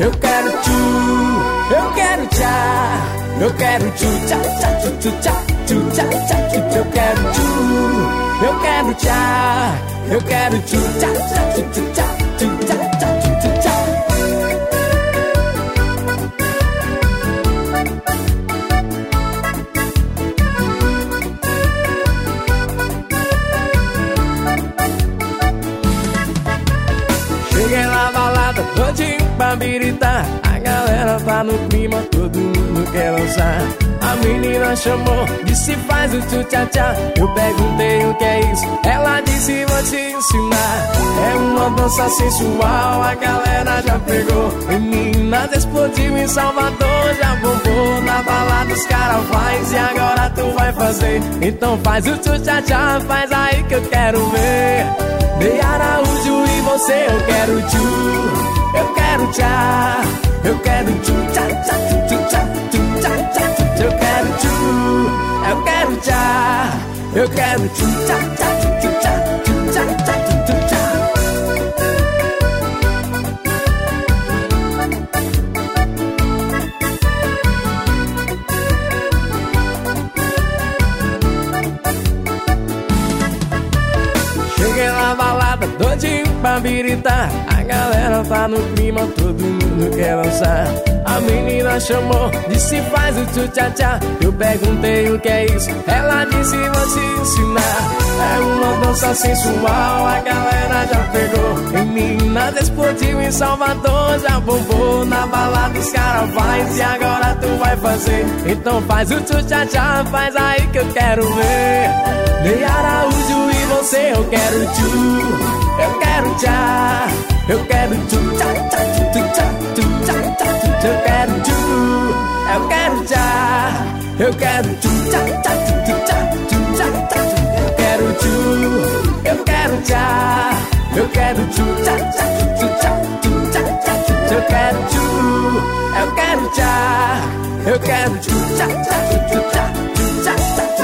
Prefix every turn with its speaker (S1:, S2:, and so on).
S1: eu quero tchu, eu quero tchá, eu quero tchu, tchá, tchá, tchu, tchu, tchá, tchu, tchá, tchá, tchu, tchu, eu quero tchu, eu quero tchá, eu quero tchu, tchá, tchá, tchu, tchu, tchá, tchu, tchá, tchá, tchu, tchu, tchá. Cheguei na balada, todinho pra biritar. A galera tá no clima, todo mundo quer dançar. A menina chamou, disse faz o tchu-tchá-tchá. Eu perguntei o que é isso, ela disse vou te ensinar. É uma dança sensual, a galera já pegou. Meninas explodiu em Salvador, já bombou. Na balada os caras faz e agora tu vai fazer. Então faz o tchu-tchá-tchá, faz aí que eu quero ver. Ney Araújo e você, eu quero tchu, eu quero tchá, eu quero tchu, tchá, tchá, tchu, tchu, tchá, tchu, tchá, tchá, tchu, eu quero tchu, eu quero tchá, eu quero tchu, tchá, tchá, tchu, tchu, tchá, tchu, tchá, tchá, tchu, tchu, tchá. Cheguei na balada, todinho pra biritar. A galera tá no clima, todo mundo quer dançar. A menina chamou, disse faz o tchu-tchá-tchá. Eu perguntei o que é isso, ela disse vou te ensinar. É uma dança sensual, a galera já pegou. Meninas explodiu em Salvador, já bombou. Na balada os caras faz e agora tu vai fazer. Então faz o tchu-tchá-tchá, faz aí que eu quero ver. Ney Araújo e você, eu quero tchu, eu quero tchá, eu quero tchu, tchá, tchá, tchu, tchu, tchá, tchu, tchá, tchá, tchu, eu quero tchu, eu quero tchá, eu quero tchu, tchá, tchá, tchu, tchu, tchá, tchu, tchá, tchá, tchu, eu quero tchu, eu quero tchá, eu quero tchu, tchá, tchá, tchu, tchu, tchá, tchu, tchá, tchá, tchu, eu quero tchu, eu quero tchá, eu quero tchu, tchá, tchá, tchu, tchu, tchá, tchu, tchá, tchá, tchu.